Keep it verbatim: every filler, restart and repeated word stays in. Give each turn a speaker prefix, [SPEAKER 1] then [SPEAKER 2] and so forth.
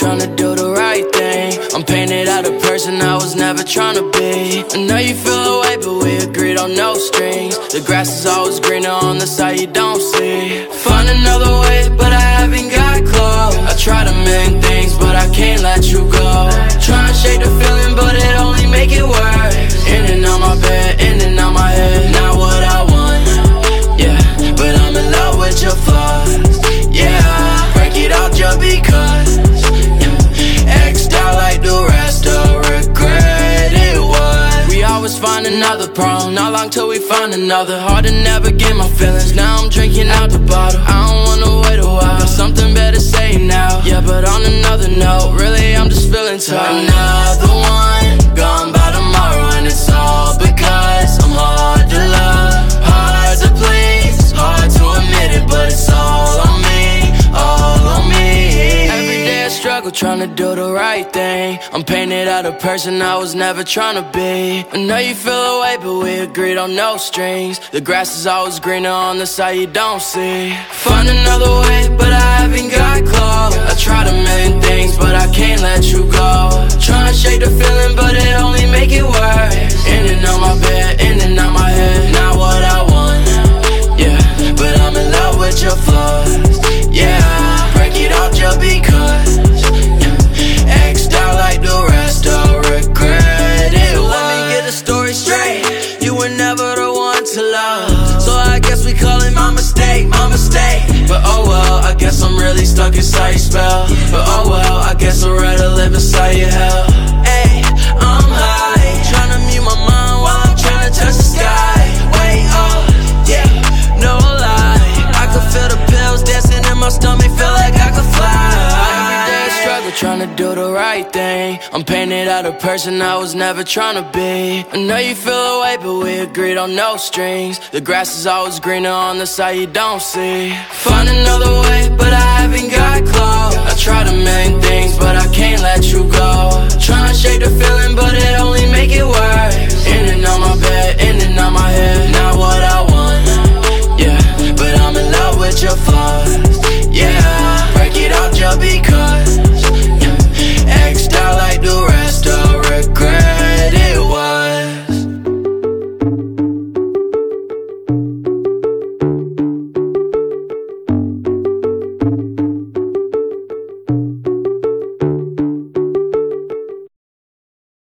[SPEAKER 1] trying to do the right thing. I'm painted out a person I was never trying to be. I know you feel away, but we agreed on no strings. The grass is always greener on the side you don't see. Find another way, but I haven't got close. I tried a million things, but I can't let you go. Try and shake the feeling, but it only make it worse. In and out my bed, in and out my head. Not what I want, yeah, but I'm in love with your flaws, yeah. Break it off just because, yeah. X'd out like the rest of regret it was. We always find another problem, not long till we find another. Hard to never get my feelings, now I'm drinking out the bottle. I don't wanna wait a while, got something better say now. Yeah, but on another note, really I'm just feeling tired. Another one, gone by tomorrow, and it's all because I'm hard to love, hard to please, hard to admit it, but it's all on me, all on me. Every day I struggle trying to do the right thing. I'm painted out a person I was never trying to be. I know you feel away, but we agreed on no strings. The grass is always greener on the side you don't see. Find another way, but I haven't got close. I tried a million things, but I can't let you go. Try and shake the feeling, but it only make it worse. In and out my bed, in and out my head. Not what I want, yeah, but I'm in love with your flaws, yeah. Break it off just because, yeah. X'd out like the rest of regret it was. Let me get the story straight, you were never the one to love, so I guess we call it my mistake, my mistake. But oh well, I guess I'm really stuck inside your spell. But oh well, I guess I'd rather live inside your hell. Ay, I'm high, tryna mute my mind while I'm tryna touch the sky. Wait up, yeah, no lie, I could feel the pills dancing in my stomach, feel like I could fly. Every day I struggle tryna do the right thing. I'm painted out a person I was never tryna be. I know you feel away, but we agreed on no strings. The grass is always greener on the side you don't see. Find another way, but I haven't got close. I tried a million things, but I can't let you go.